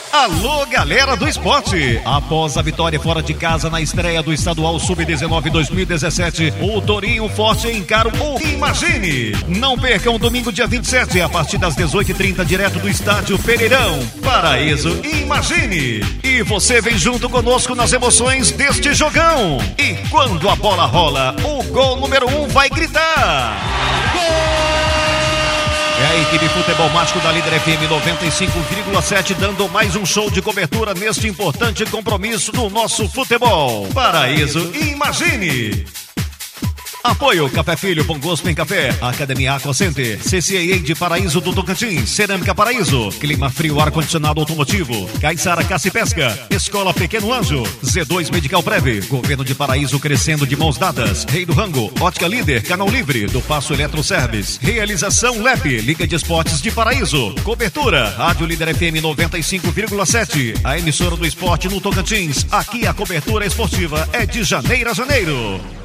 Alô, galera do esporte! Após a vitória fora de casa na estreia do Estadual Sub-19 2017, o Torinho Forte encara o Imagine. Não percam domingo, dia 27, a partir das 18h30, direto do estádio Pereirão. Paraíso Imagine. E você vem junto conosco nas emoções deste jogão. E quando a bola rola, o gol número 1 vai gritar. É a equipe Futebol Mágico da Líder FM 95,7 dando mais um show de cobertura neste importante compromisso do nosso futebol. Paraíso Imagine. Apoio Café Filho, Bom Gosto em Café, Academia Aqua Center, CCAA de Paraíso do Tocantins, Cerâmica Paraíso, Clima Frio, Ar-Condicionado Automotivo, Caiçara Caça e Pesca, Escola Pequeno Anjo, Z2 Medical Prev, Governo de Paraíso crescendo de mãos dadas, Rei do Rango, Ótica Líder, Canal Livre, do Passo Eletroservice, Realização LEP, Liga de Esportes de Paraíso, Cobertura, Rádio Líder FM 95,7, a emissora do esporte no Tocantins, aqui a cobertura esportiva é de janeiro a janeiro.